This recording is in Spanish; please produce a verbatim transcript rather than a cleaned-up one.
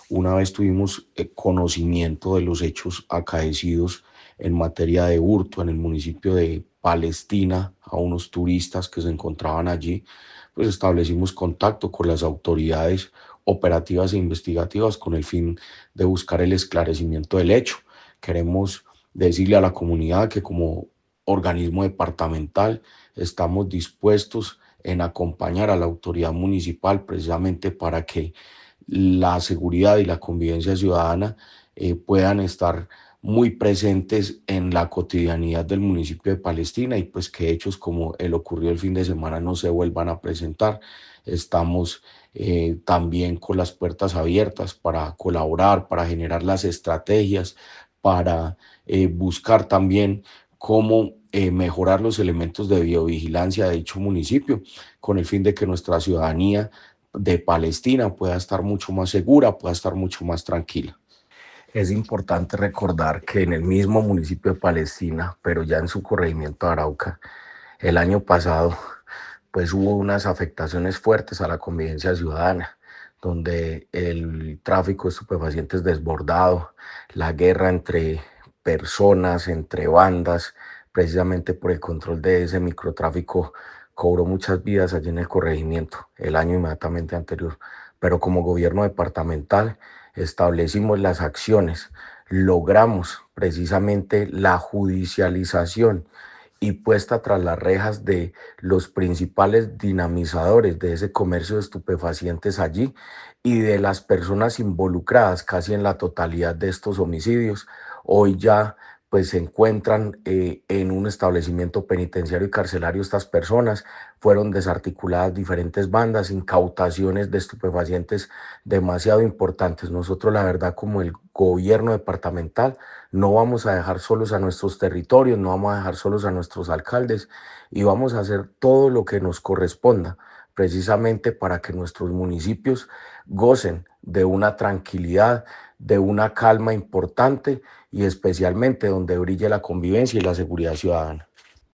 una vez tuvimos eh, conocimiento de los hechos acaecidos en materia de hurto en el municipio de Palestina a unos turistas que se encontraban allí, pues establecimos contacto con las autoridades operativas e investigativas con el fin de buscar el esclarecimiento del hecho. Queremos decirle a la comunidad que como organismo departamental estamos dispuestos en acompañar a la autoridad municipal precisamente para que la seguridad y la convivencia ciudadana eh, puedan estar muy presentes en la cotidianidad del municipio de Palestina y pues que hechos como el ocurrido el fin de semana no se vuelvan a presentar. Estamos eh, también con las puertas abiertas para colaborar, para generar las estrategias, para eh, buscar también cómo eh, mejorar los elementos de biovigilancia de dicho municipio, con el fin de que nuestra ciudadanía de Palestina pueda estar mucho más segura, pueda estar mucho más tranquila. Es importante recordar que en el mismo municipio de Palestina, pero ya en su corregimiento de Arauca, el año pasado, pues hubo unas afectaciones fuertes a la convivencia ciudadana, donde el tráfico de estupefacientes desbordado, la guerra entre personas, entre bandas, precisamente por el control de ese microtráfico, cobró muchas vidas allí en el corregimiento el año inmediatamente anterior. Pero como gobierno departamental establecimos las acciones, logramos precisamente la judicialización y puesta tras las rejas de los principales dinamizadores de ese comercio de estupefacientes allí y de las personas involucradas casi en la totalidad de estos homicidios. Hoy ya pues se encuentran eh, en un establecimiento penitenciario y carcelario estas personas, fueron desarticuladas diferentes bandas, incautaciones de estupefacientes demasiado importantes. Nosotros la verdad como el gobierno departamental no vamos a dejar solos a nuestros territorios, no vamos a dejar solos a nuestros alcaldes y vamos a hacer todo lo que nos corresponda precisamente para que nuestros municipios gocen de una tranquilidad, de una calma importante y especialmente donde brille la convivencia y la seguridad ciudadana.